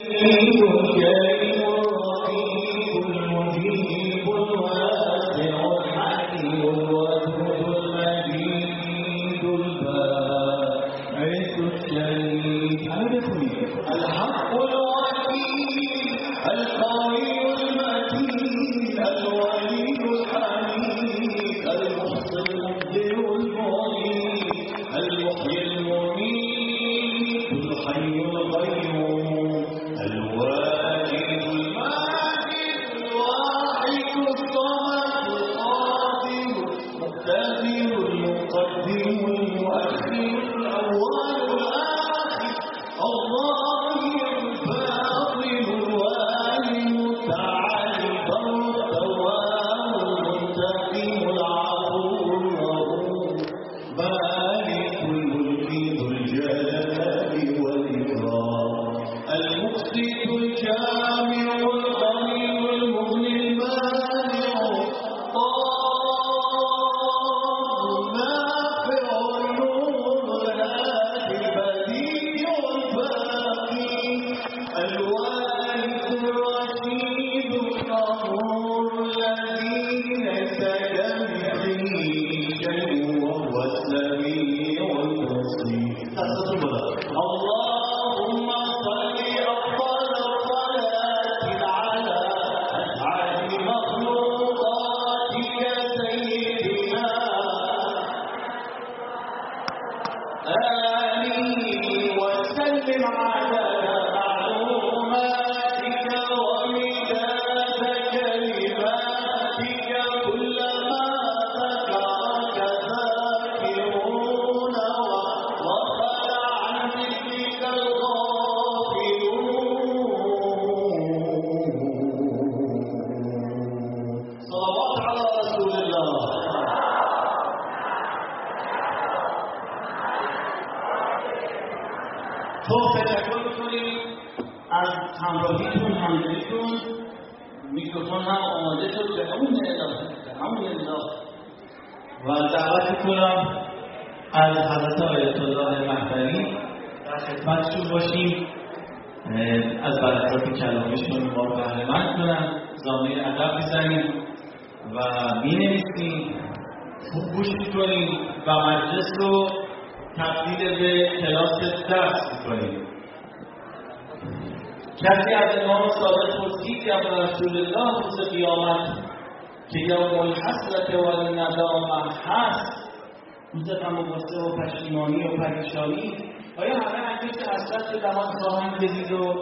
کسی از امام صادق پرسید یا رسول الله روز قیامت که یوم الحسرت و الندامه هست، روز غم و غصه و پشیمانی و پریشانی، آیا همه انگشت حسرت به دهان خواهند کشید و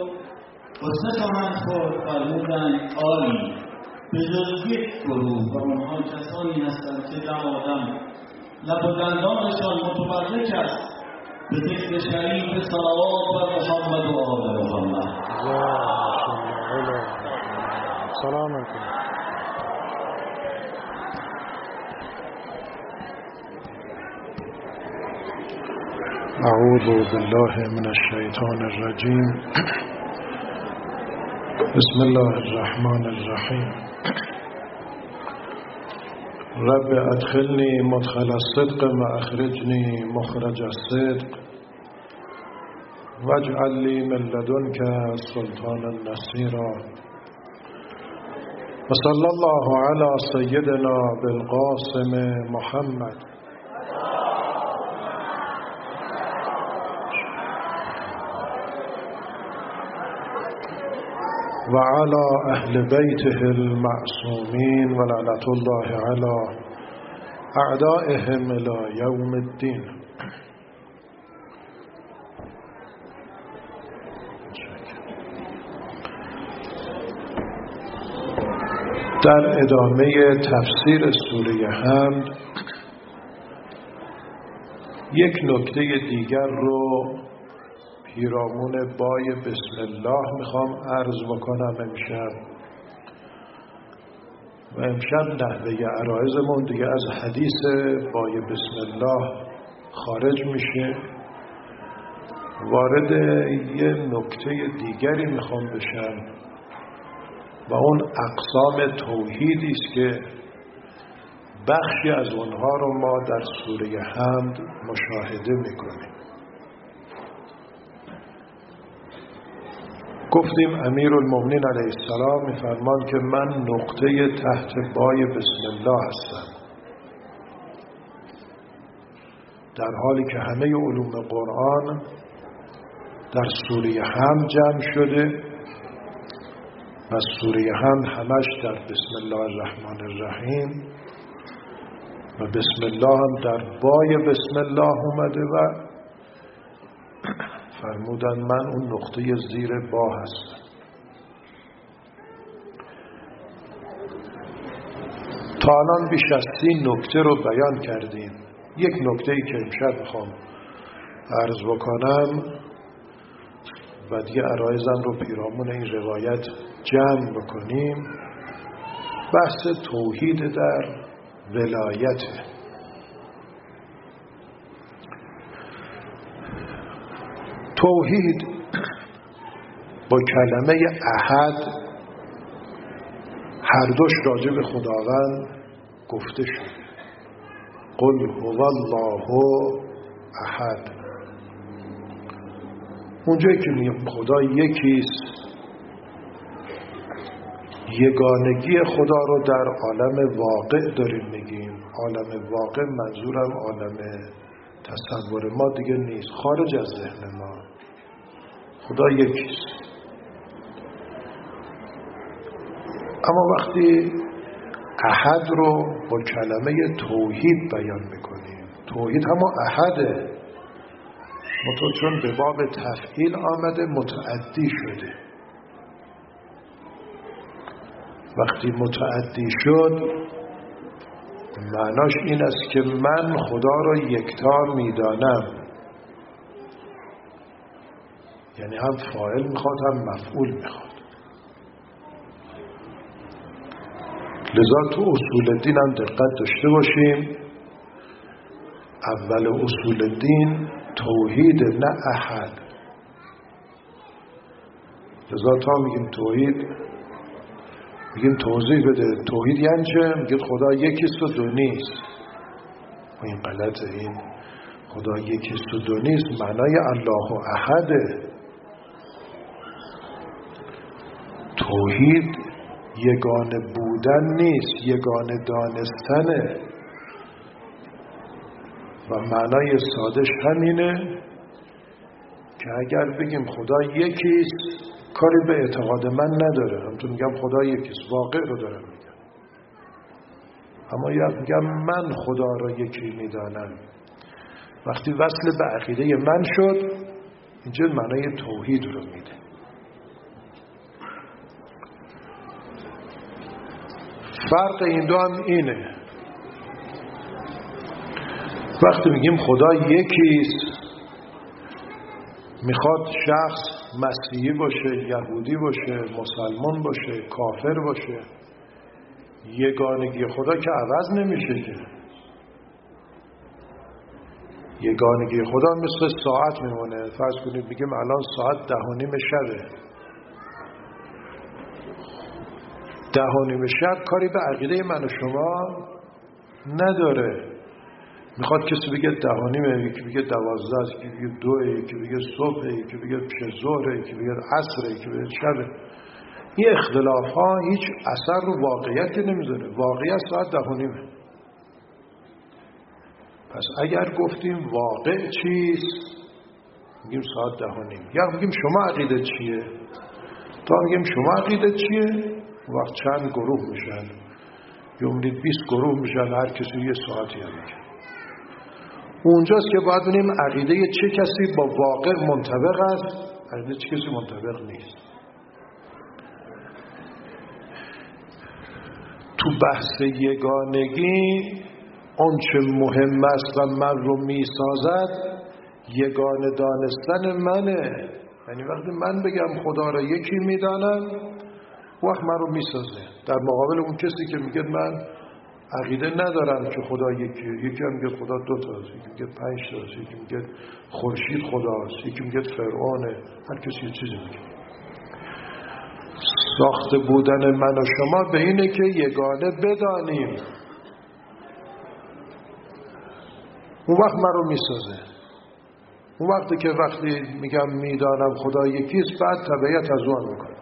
غصه خواهند خورد؟ فرمودند آری، به جز یک گروه و آنها کسانی هستند که دم آدم لب و دندانشان متبرک است به ذکر شریف صلوات و محمد و آل محمد. سلام علیکم. اعوذ بالله من الشیطان الرجیم. بسم الله الرحمن الرحیم. رب ادخلنی مدخل الصدق و اخرجنی مخرج الصدق واجعل لی من لدنک سلطانا نصیرا. وصلی الله علی سیدنا بالقاسم محمد وعلى أهل بيته المعصومين ولعنة الله على أعدائهم إلى يوم الدين. در ادامه تفسیر سوره حمد یک نکته دیگر رو پیرامون بای بسم الله میخوام عرض بکنم امشب. و امشب نحوه عرایزمون دیگه از حدیث بای بسم الله خارج میشه، وارد یه نکته دیگری میخوام بشم و اون اقسام توحیدی است که بخشی از اونها رو ما در سوره حمد مشاهده میکنیم. گفتیم امیرالمومنین علیه السلام میفرمان که من نقطه تحت پای بسم الله هستم، در حالی که همه علوم قرآن در سوره حمد جمع شده و سوره حمد همش در بسم الله الرحمن الرحیم و بسم الله هم در بای بسم الله اومده و فرمودن من اون نقطه زیر با هستم. تا الان بیش از 30 نکته رو بیان کردیم. یک نکته‌ای که امشب میخوام عرض بکنم و دیگه عرایزم رو پیرامون این روایت جمع بکنیم، بحث توحید در ولایت. توحید با کلمه احد هر دوش راجع به خداوند گفته شده. قل هو الله احد. اونجایی که میگیم خدا یکیست، یگانگی خدا رو در عالم واقع داریم میگیم. عالم واقع منظورم عالم تصور ما دیگه نیست، خارج از ذهن ما. خدا یکیست. اما وقتی احد رو با کلمه توحید بیان میکنیم، توحید همون احده، چون به باب تفعیل آمده متعدی شده. وقتی متعدی شد معناش این است که من خدا را یکتا میدانم، یعنی هم فاعل میخواد هم مفعول میخواد. لذا تو اصول دین هم دقت داشته باشیم. اول اصول دین توحید، نه احد. لذا تا میگیم توحید میگیم توضیح بده توحید یعنی چه؟ میگید خدا یکیست و دو نیست. و این غلطه. این خدا یکیست و دو نیست معنای الله و احده. توحید یگانه بودن نیست، یگانه دانستنه و معنای سادش همینه که اگر بگیم خدا یکیست کاری به اعتقاد من نداره. همونطور میگم خدا یکیست، واقع رو دارم میگم. اما یا میگم من خدا را یکی میدانم. وقتی وصل به عقیده من شد اینجا معنای توحید رو میده. فرق این دو هم اینه. وقتی میگیم خدا یکیست میخواد شخص مسیحی باشه، یهودی باشه، مسلمان باشه، کافر باشه، یگانگی خدا که عوض نمیشه که. یگانگی خدا مثل ساعت میمونه. فرض کنید بگیم الان ساعت 10:30 شبه. 10:30 شب کاری به عقیده من و شما نداره. میخواد کسی بگه 10:30، یکی بگه 12، یکی بگه 2، یکی بگه صبح، یکی بگه پیش ظهر، یکی بگه عصر، یکی بگه شب. این اختلاف ها هیچ اثر رو واقعیت نمیذاره. واقعیت ساعت 10:30. پس اگر گفتیم واقع چیست میگیم ساعت 10:30. یا میگیم شما عقیده چیه؟ تا میگیم شما عقیده چیه وقت چند گروه میشن، یا میدید 20 گروه میشن، هر کسی یه ساعتی هم میگه. اونجاست که باید ببینیم عقیده چه کسی با واقع منطبق است، عقیده چه کسی منطبق نیست. تو بحث یگانگی اون چه مهم است و من رو میسازد یگانه دانستن منه. یعنی وقتی من بگم خدا را یکی میدانم وقت من رو میسازه، در مقابل اون کسی که میگه من عقیده ندارم که خدا یکیه. یکی هم میگه خدا 2 تاست، یکی میگه 5 تاست، یکی میگه خورشید خداست، یکی میگه فرعونه. هر کسی یه چیزی میگه. ساخته بودن من و شما به اینه که یگانه بدانیم. اون وقت من رو میسازه. اون وقتی میگم میدانم خدا یکیست، بعد تبعیت از اون میکنم.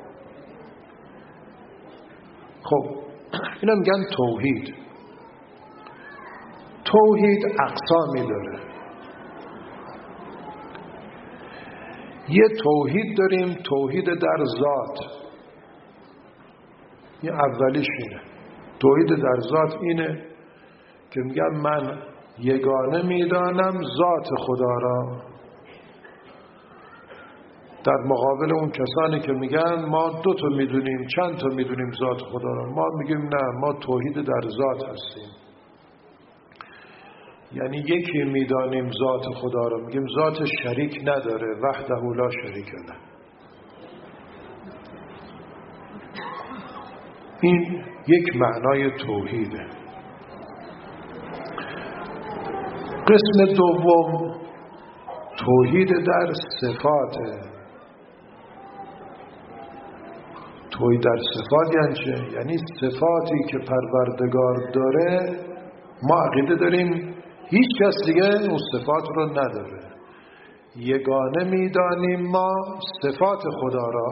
خب اینا میگن توحید. توحید اقسامی داره. یه توحید داریم، توحید در ذات. این اولیش اینه. توحید در ذات اینه که میگم من یگانه میدانم ذات خدا را، در مقابل اون کسانی که میگن ما 2 تا میدونیم، چند تا میدونیم ذات خدا را. ما میگیم نه، ما توحید در ذات هستیم. یعنی یکی میدانیم ذات خدا را، میگیم ذات شریک نداره، وحده لا شریک له. این یک معنای توحیده. قسم دوم توحید در صفاته. توحید در صفات یعنی چه؟ یعنی صفاتی که پروردگار داره ما عقیده داریم هیچ کس دیگه اون صفات رو نداره. یگانه میدانیم ما صفات خدا را.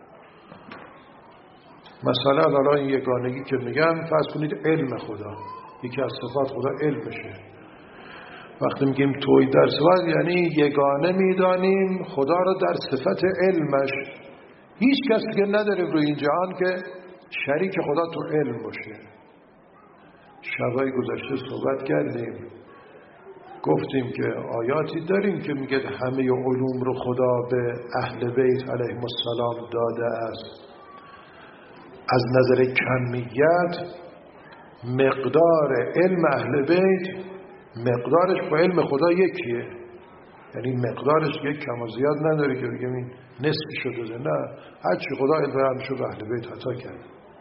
مثلا حالا این یگانگی که میگم، فرض کنید علم خدا، یکی از صفات خدا علمشه. وقتی میگیم توحید در صفات یعنی یگانه میدانیم خدا را در صفت علمش. هیچ کس دیگه نداریم روی این جهان که شریک خدا تو علم باشه. شبای گذشته صحبت کردیم، گفتیم که آیاتی داریم که میگه همه علوم رو خدا به اهل بیت علیهم السلام داده است. از نظر کمیت مقدار علم اهل بیت مقدارش با علم خدا یکیه. یعنی مقدارش یک کم و زیاد نداره که بگیم این نصفی شده. نه، هرچی خدا علم همشو به اهل بیت عطا کرد.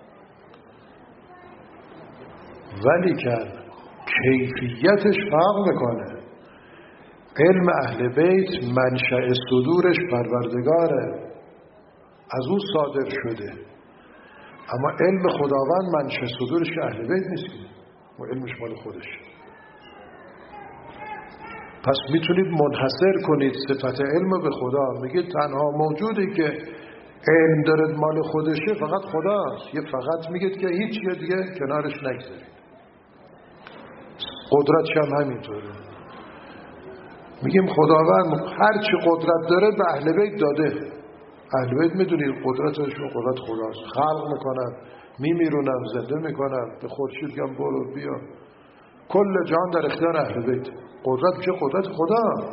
ولی که کیفیتش فرق میکنه. علم اهل بیت منشأ صدورش پروردگاره، از اون صادر شده. اما علم خداوند منشأ صدورش اهل بیت نیست، و علمش مال خودش. پس میتونید منحصر کنید صفت علم به خدا. میگید تنها موجودی که علم داره مال خودشه فقط خداست. یه فقط میگید که هیچ چیز دیگه کنارش نگذارید. قدرتش هم همینطوره. میگیم خداوند هر چی قدرت داره به اهل بیت داده. اهل بیت میدونید قدرتشون قدرت خداست. خلق میکنن، میمیرونن، زنده میکنن، به خورشید میگن برو بیا. کل جهان در اختیار اهل بیت. قدرت میشه قدرت خدا.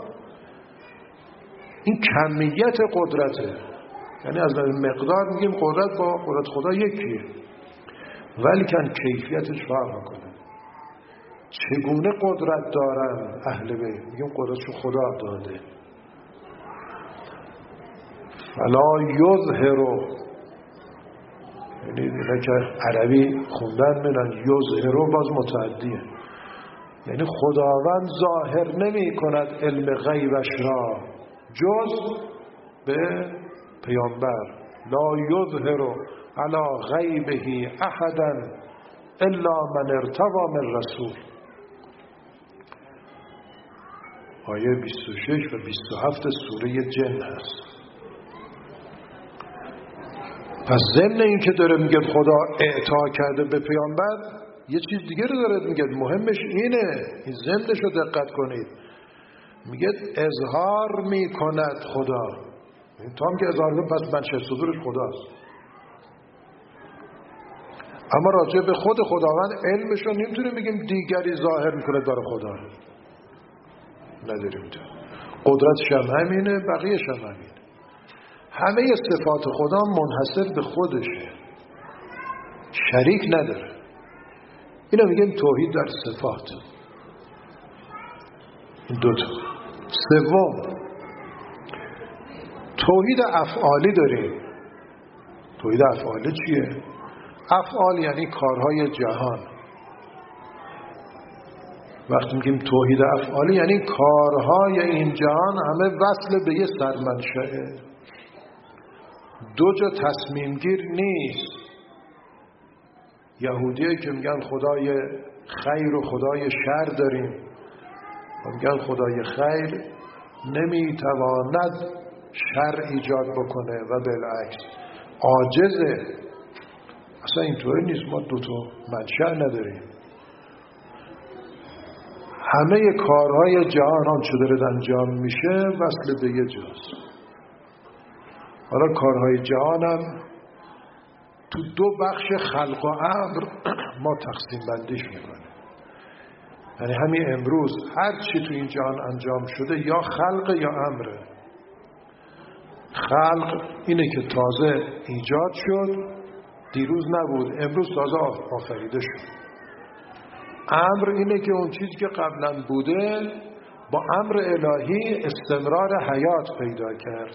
این کمیت قدرته. یعنی از مقدار میگیم قدرت با قدرت خدا یکیه، ولی کن کیفیتش فرق میکنه. چگونه قدرت دارن اهل بیت؟ میگیم قدرتشو خدا داده. فلا یظهروا، یعنی اینا که عربی خوندن میدن یظهروا باز متعدیه. یعنی خداوند ظاهر نمی کند علم غیبش را جز به پیامبر. لا یظهر علی غیبه احدا الا من ارتضی من رسول. آیه 26 و 27 سوره جن هست. پس ضمن این که داره میگه خدا اعطا کرده به پیامبر، یه چیز دیگه رو داره میگه. مهمش اینه، این ضمنش رو دقت کنید. میگه اظهار میکند خدا. این تا هم که اظهار میکند پس منشأ صدورش خداست. اما راجع به خود خداوند علمش رو نمیتونیم بگیم دیگری ظاهر میکنه داره خدا. نداریم تو. قدرتش هم همینه، بقیهش هم همینه. همه صفات خدا منحصر به خودشه، شریک نداره. اینو میگن توحید در صفات. این دوتا. سوم توحید افعالی داریم. توحید افعالی چیه؟ افعال یعنی کارهای جهان. وقتی میگیم توحید افعالی یعنی کارهای این جهان همه وصل به یه سرمنشأه. دو جا تصمیم گیر نیست. یهودیه که میگن خدای خیر و خدای شر داریم، میگن خدای خیر نمیتواند شر ایجاد بکنه و بالعکس عاجزه. اصلا اینطوری نیست، ما دوتا منشأ نداریم. همه کارهای جهان آنچه داره انجام میشه وصل به یه جاست. حالا کارهای جهانم تو دو بخش خلق و امر ما تقسیم بندیش میکنیم. یعنی همین امروز هر چی تو این جهان انجام شده یا خلق یا امره. خلق اینه که تازه ایجاد شد، دیروز نبود، امروز تازه آفریده شد. امر اینه که اون چیزی که قبلا بوده با امر الهی استمرار حیات پیدا کرد.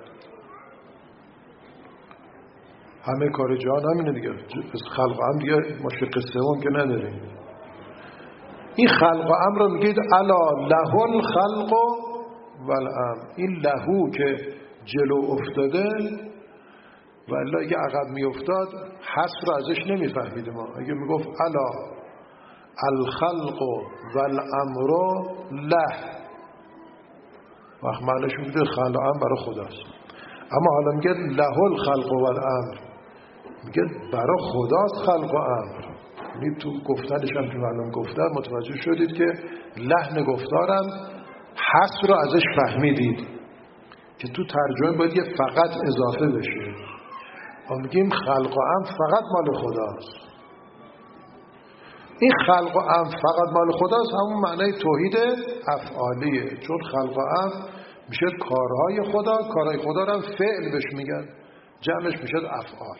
همه کار جهان همینه دیگه. خلق و امر دیگه ما قصه اون که نداریم. این خلق و امر رو میگید الا له الخلق والامر. این لهو که جلو افتاده و الا اگه عقب میافتاد حس رو ازش نمیفهمیدیم. اگه میگفت الا الخلق والامر له، وقت معنیش میگه خلق و امر برای خداست. اما حالا میگه له الخلق والامر، میگه برای خداست خلق و امر. یعنی تو گفتنش هم که معلوم گفتن متوجه شدید که لحن گفتارم حس رو ازش فهمیدید که تو ترجمه باید یه فقط اضافه بشه. ما میگیم خلق و امر فقط مال خداست. این خلق و امر فقط مال خداست همون معنی توحید افعالیه، چون خلق و امر میشه کارهای خدا، کارهای خدا رو هم فعل بهش میگن، جمعش میشه افعال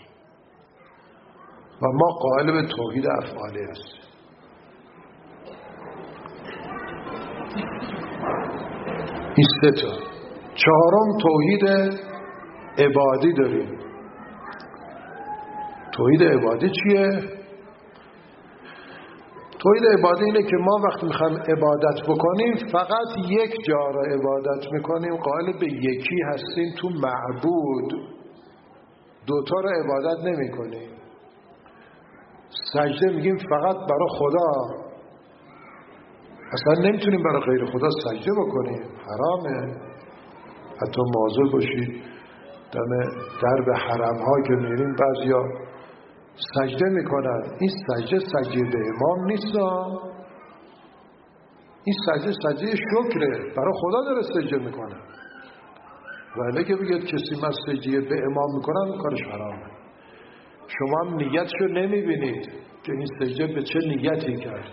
و ما قائل به توحید افعالی هستیم. این سه تا. چهارم توحید عبادی داریم. توحید عبادی چیه؟ توحید عبادی اینه که ما وقتی میخوایم عبادت بکنیم فقط یک جا را عبادت میکنیم، قائل به یکی هستیم تو معبود، دوتا را عبادت نمی کنیم. سجده میگیم فقط برای خدا، اصلا نمیتونیم برای غیر خدا سجده بکنیم، حرامه. حتی مواظب باشید در به حرم ها که میرین بعضیا سجده میکنن، این سجده به امام نیست، این سجده شکره، برای خدا داره سجده میکنه. ولی اگه بگید کسی من سجده به امام میکنم کارش حرامه. شما هم نیتشو نمیبینید که این سجده به چه نیتی کرد.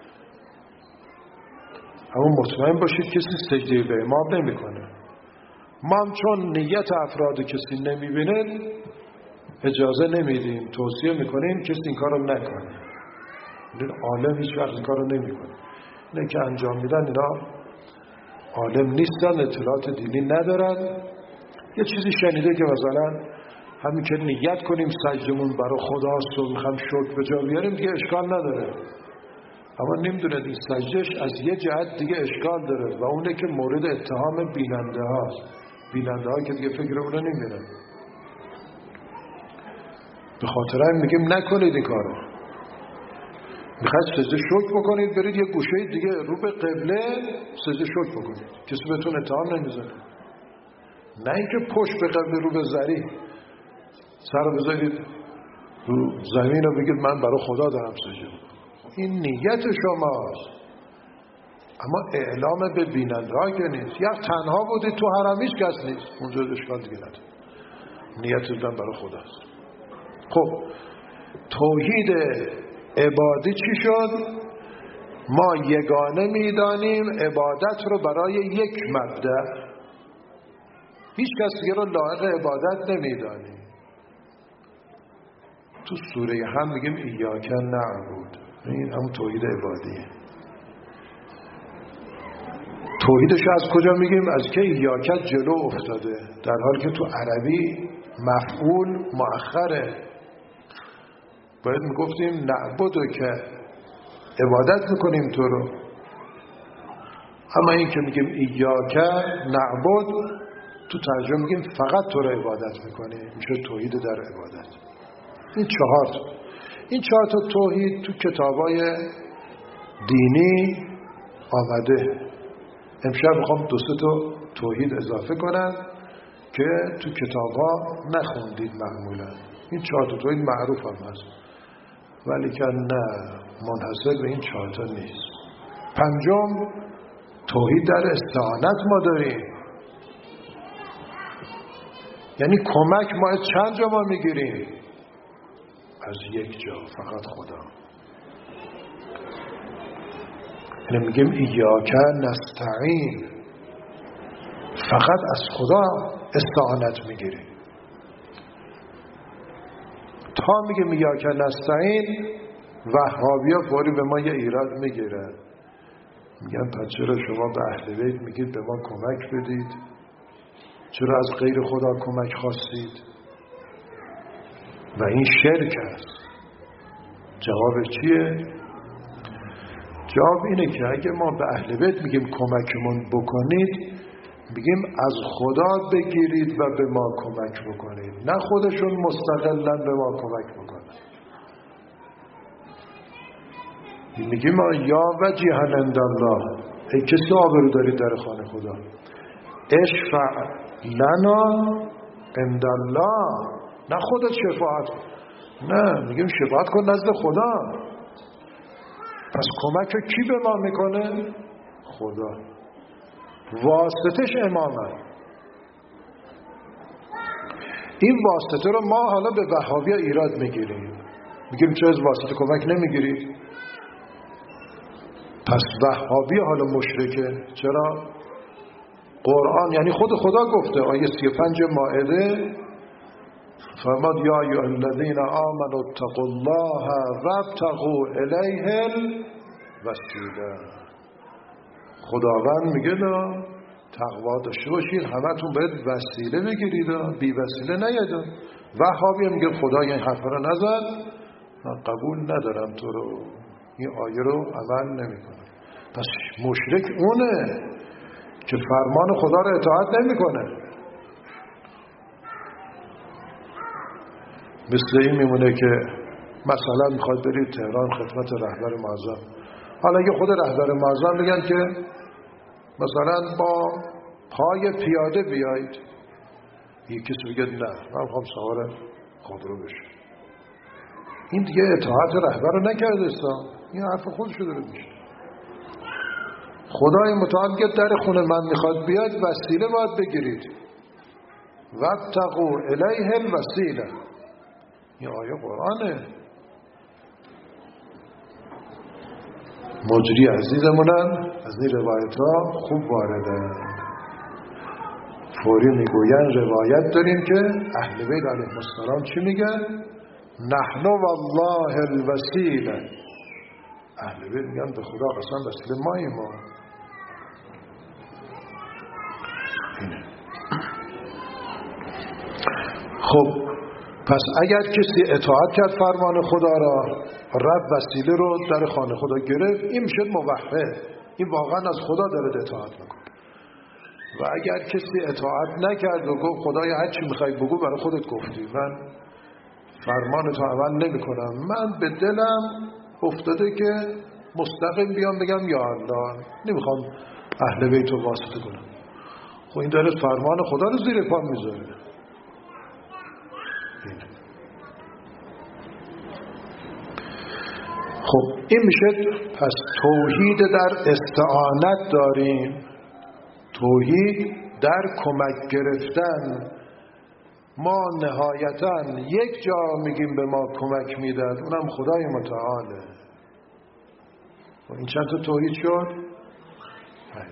اما مطمئن باشید کسی سجده به امام نمیکنه. ما هم چون نیت افراد کسی نمیبینه اجازه نمیدیم، توصیه میکنیم کسی این کار رو نکنه. این عالم هیچ وقت این کار رو نمیکنه. اینه که انجام میدن اینا عالم نیستن، اطلاعات دینی ندارن. یه چیزی شنیده که مثلا همین که نیت کنیم سجدمون برای خداست و میخوام شکر به جا بیاریم دیگه اشکال نداره. اما نمیدونه این سجدش از یه جهت دیگه اشکال داره و اونه که مورد اتهام بیننده هاست. بیننده ها که دیگه فکر اونه نمیدونن. به خاطر این میگیم نکنید این کارو. میخواید سجده شکر بکنید برید یه گوشه دیگه رو به قبله سجده شکر بکنید، کسی بهتون اتهام نمیزنه. نه اینکه پشت به قبله رو به زری سر رو بذارید رو زمین رو بگید من برای خدا دارم سجده بکنم. این نیت شماست، اما اعلام به بیننده ها که نیست. یا تنها بودید تو حرم هیچ کس نیست، اونجا اشکال دیگه نداره، نیت دادن برای خداست. خب توحید عبادی چی شد؟ ما یگانه میدانیم عبادت رو برای یک مبدأ، هیچ کس دیگه رو لایق عبادت نمیدانیم. تو سوره هم میگیم ایاک نعبد، این هم توحید عبادیه. توحیدش از کجا میگیم؟ از که ایاک جلو افتاده، در حالی که تو عربی مفعول مؤخره. باید میگفتیم نعبدو که عبادت میکنیم تو رو. اما این که میگیم ایاک نعبد تو ترجمه میگیم فقط تو رو عبادت میکنیم، میشه توحید در عبادت. این چهار تا توحید تو کتابای دینی آمده. امشب میخوام دو سه تا توحید اضافه کنن که تو کتاب‌ها نخوندید معمولا. این 4 تا توحید معروف هم هست، ولی که نه، منحصر به این 4 تا نیست. 5م توحید در استعانت ما داریم، یعنی کمک ما از چند جا ما میگیریم؟ از یک جا، فقط خدا. یعنی میگیم ایاک نستعین، فقط از خدا استعانت میگیریم. تا میگه ایاک نستعین، وهابیا فوری به ما یه ایراد میگیرن، میگن پس چرا شما به اهل بیت میگید به ما کمک بدید؟ چرا از غیر خدا کمک خواستید؟ و این شرک است. جواب چیه؟ جواب اینه که اگه ما به اهل بیت میگیم کمکمون بکنید، میگیم از خدا بگیرید و به ما کمک بکنید، نه خودشون مستقلاً به ما کمک بکنن. میگیم یا وجیها عند الله، ای کسی آبرو دارید در خانه خدا، اشفع لنا عند الله، نه خودت شفاعت، نه، میگیم شفاعت کن نزد خدا. پس کمک کی به ما میکنه؟ خدا. واسطش امامه. این واسطه رو ما حالا به وهابیا ایراد میگیریم، میگیم چرا از واسطه کمک نمیگیرید؟ پس وهابی حالا مشرکه. چرا؟ قرآن یعنی خود خدا گفته، آیه 35 مائده فرماد یا ایها الذین آمنوا اتقوا الله وابتغوا الیه الوسیله. خداوند میگه تقوا داشته باشید، همتون باید وسیله بگیرید، بی وسیله نیاید. وهابی میگه خدا این حرف رو نزد، من قبول ندارم تو رو، این آیه رو عمل نمیکنه. پس مشرک اونه که فرمان خدا رو اطاعت نمیکنه. مثل این میمونه که مثلا میخواد برید تهران خدمت رهبر معظم، حالا اگه خود رهبر معظم بگن که مثلا با پای پیاده بیایید، یک کسی بگه نه من میخوام سوار خودرو بشم، این دیگه اطاعت رهبر رو نکرده است، این حرف خودش رو داره میشه. خدای متعال که در خونه من میخواد بیاد، وسیله باید بگیرید، وابتغوا الیه الوسیله. این آیه قرآنه. مجری عزیزمونن از این روایت ها خوب وارده، فوری میگوین روایت داریم که اهل بیت علیهم السلام چی میگن؟ نحن والله الوسیله. اهل بیت میگن به خدا قسم وسیله ماییم ما. اینه. خب پس اگر کسی اطاعت کرد فرمان خدا را، رب وسیله رو در خانه خدا گرفت، این میشه موحد، این واقعا از خدا داره اطاعت میکنه. و اگر کسی اطاعت نکرد و گفت خدای هر چی میخوای بگو برای خودت گفتی، من فرمان تو عمل نمیکنم، من به دلم افتاده که مستقیم بیام بگم یا الله، نمیخوام اهل بیت رو واسطه کنم، خب این داره فرمان خدا رو زیر پا میذاره. خب این میشه پس توحید در استعانت داریم، توحید در کمک گرفتن. ما نهایتاً یک جا میگیم به ما کمک میداد، اونم خدای متعاله. این چند تا توحید شد؟ 5.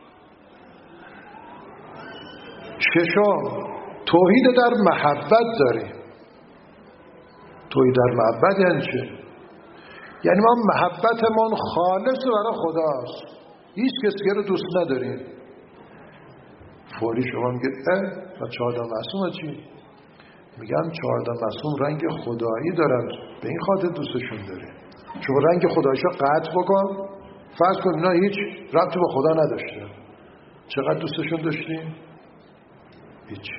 ششم توحید در محبت داریم. توحید در محبت یعنی چه؟ یعنی ما محبتمون خالص برای خداست، هیچ کسی رو دوست نداریم. فوری شما میگید و 14 معصوم چی؟ میگن 14 معصوم رنگ خدایی دارن، به این خاطر دوستشون داریم. شما رنگ خدایشو قطع بکن، فرض کن اینا هیچ ربطی با خدا نداشته، چقدر دوستشون داشتیم؟ هیچ.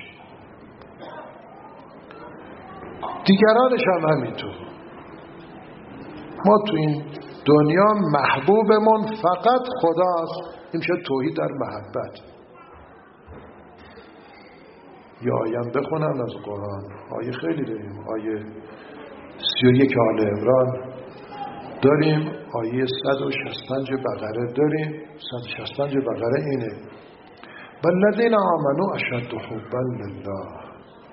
دیگرانش هم همینطور. ما تو این دنیا محبوبمون فقط خداست. این میشه توحید در محبت. یا آیم بخونم از قرآن. آیه خیلی داریم. آیه 31 آل عمران داریم، آیه 165 بقره داریم. 165 بقره اینه: والذین آمنوا اشد حبا لله.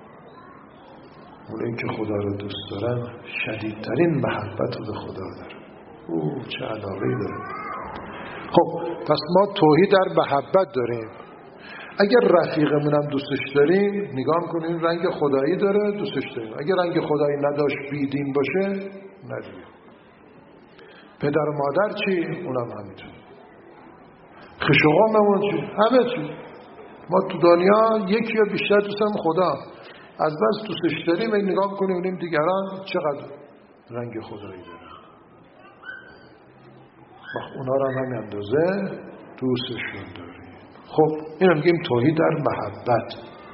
اون که خدا رو دوست دارن شدیدترین محبت رو به خدا دارن. چه علاقه‌ای داره. خب پس ما توحید در محبت داریم. اگر رفیقمون هم دوستش داریم، نگاه کنیم رنگ خدایی داره، دوستش داریم. اگر رنگ خدایی نداشت، بیدین باشه، نداریم. پدر و مادر چی؟ اونم همینطور. خشوقاممون چی؟ همه چی. ما تو دنیا یکی یا بیشتر دوستم خدا. از بس دوستش داریم، این نگاه کنیم ببینیم دیگران چقدر رنگ خدایی دارن. اونا رو هم همین اندازه دوستشون داریم. خب این هم میگیم توحید در محبت.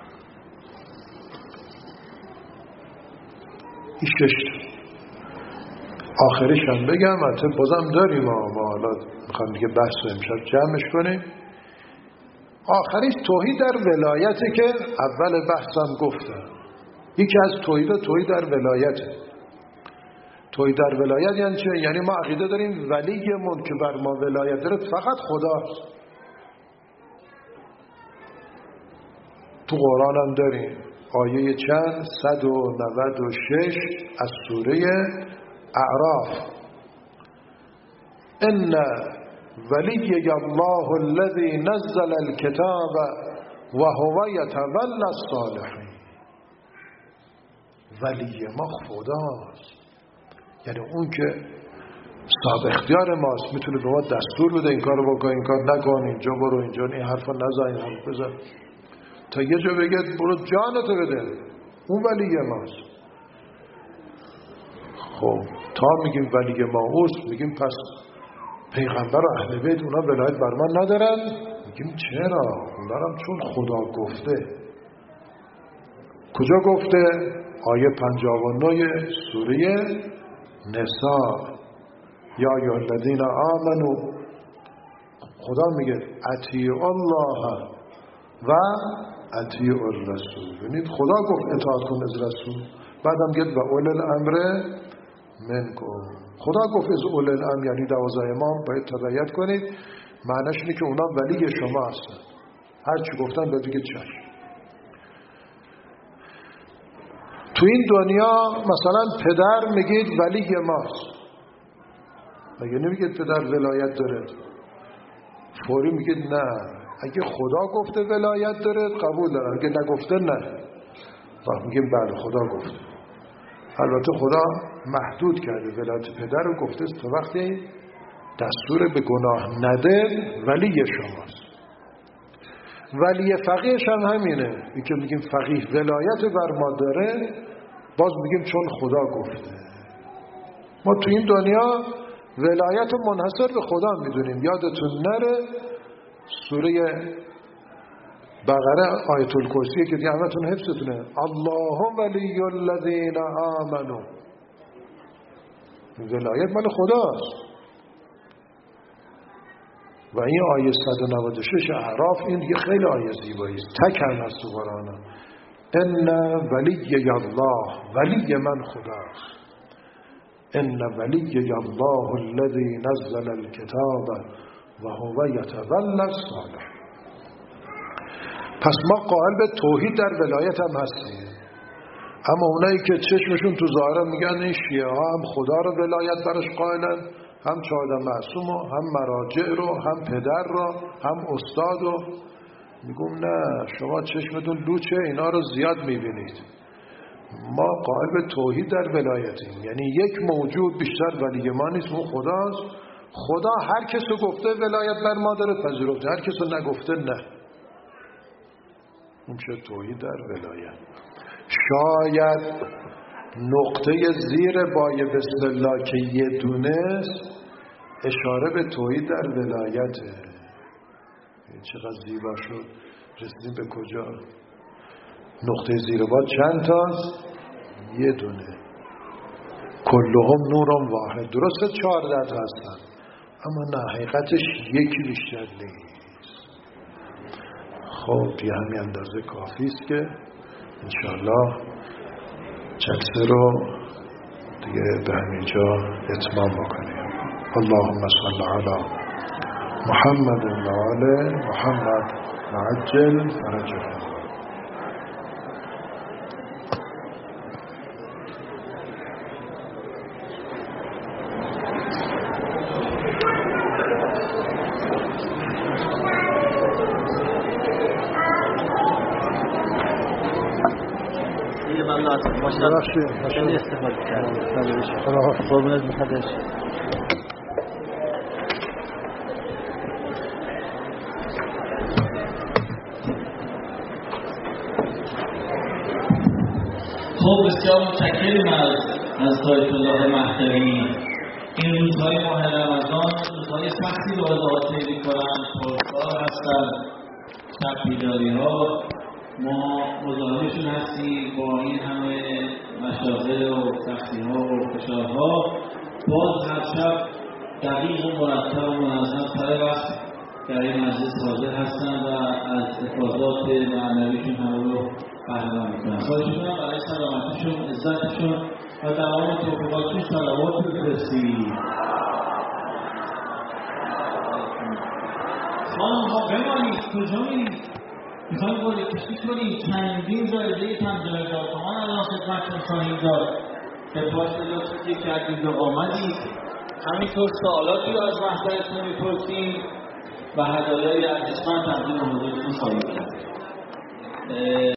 این شش آخرش هم بگم، البته بازم داریم، ما حالا میخوام دیگه بحث رو امشب جمعش کنیم. آخریش توحید در ولایته که اول بحثم گفتم. یکی از توحید در ولایته. توحید در ولایت یعنی چه؟ یعنی ما عقیده داریم ولیمون که بر ما ولایت داره فقط خداست. تو قرآن هم داریم آیه چند 196 از سوره اعراف: ان ولی الله الذی نزل الكتاب وهو یتولی الصالحین. ولی ما خداست، یعنی اون که صاحب اختیار ماست، میتونه به ما دستور بده این کارو بکن، این کار نکن، اینجا برو، اینجا این حرفا نزن، این حرف بزن، تا یه جا بگه برو جانتو بده. اون ولی ماست. خب تا میگیم ولی ما اوست، میگیم پس پیغمبر و اهل بیت اونا ولایت بر ما ندارن؟ میگیم چرا؟ اونا هم چون خدا گفته. کجا گفته؟ آیه 59 سوره نساء: یا ایها الذین آمنوا. خدا میگه اطیعوا الله و اطیعوا الرسول. یعنی خدا گفت اطاعت کن از رسول، بعدم گفت و اول الامر منکم. خدا گفت از اول الامر یعنی 12 امام باید تبعیت کنید. معنیش اینه که اونا ولی شما هستن، هر چی گفتن به دیگه چشم. تو این دنیا مثلا پدر میگید ولی ماست، اگه نمیگید پدر ولایت داره، فوری میگید نه. اگه خدا گفته ولایت داره قبول دارم، اگه نگفته نه. وقت میگیم بله خدا گفته. البته خدا محدود کرده ولایت پدر رو، گفته تا وقتی دستور به گناه نده ولی شماست. ولی فقیهش هم همینه. این که میگیم فقیه ولایت بر ما داره، باز میگیم چون خدا گفته. ما تو این دنیا ولایت منحصر به خدا میدونیم. یادتون نره سوره بقره آیت الکرسی که دیگه همتون حفظتونه: الله ولی الذین آمنوا. ولایت مال خداست. و این آیه 196 اعراف این دیگه خیلی آیه زیبایی است، تک هم هست تو قرآن: ان ولی الله، ولی من خداست. ان ولی الله الذی نزل الكتاب و هو یتولی الصالحین. پس ما قائل به توحید در ولایت هم هستیم. اما اونایی که چشمشون تو ظاهر میگن این شیعه ها هم خدا رو ولایت برش قائلن، هم 14 معصوم رو، هم مراجع رو، هم پدر رو، هم استاد رو، میگم نه، شما چشمتون لوچه، اینا رو زیاد میبینید. ما قائل به توحید در ولایتیم، یعنی یک موجود بیشتر ولی ما نیست، اون خداست. خدا هر کسو گفته ولایت بر ما داره پذیرفته، هر کسو نگفته نه. اون چه توحید در ولایت. شاید نقطه زیر بای بسم الله که یه دونه اشاره به توحید در ولایته. چقدر زیبا شد. رسیدیم به کجا؟ نقطه زیر با چند تاست؟ یه دونه. کلهم نورم واحد. درسته 14 تا هستن، اما نه، حقیقتش یکی بیشتر نیست. خب یه همین اندازه کافی است که انشاءالله جلسه رو دیگه به همینجا اتمام بکنیم. اللهم صل علی محمد و آل محمد وعجل فرجهم. خیلی استفاده کردم. قربونت محدش. خب بسیار متشکرم از طایف الله مهدوی. این روزهای ماه رمضان روزهای سختی رو آزاد می‌کنند، پرکار هستند، شب بیداری‌ها. ما مزاحمشون هستیم با این همه مشاغل و سختی‌ها و فشارها، باز هر شب دقیق و مرتب و منظم سر وقت در این مجلس حاضر هستند و از افاضات معنویشون همه رو بهره می‌کنند. خواهش می‌کنم برای سلامتیشون، عزتشون و دوام توفیقاتشون صلوات بفرستید. خانم‌ها بمانید، کجا می‌رید؟ میخوایم باید کشی کنیم. چندین جایزه 50,000 تومان الان خدمتتون خواهیم داد. به پاس لطفی کردید و آمدید. همینطور سوالاتی رو از محضرتون میپرسیم و هدایای ارزشمند تقدیم حضورتون خواهیم کرد.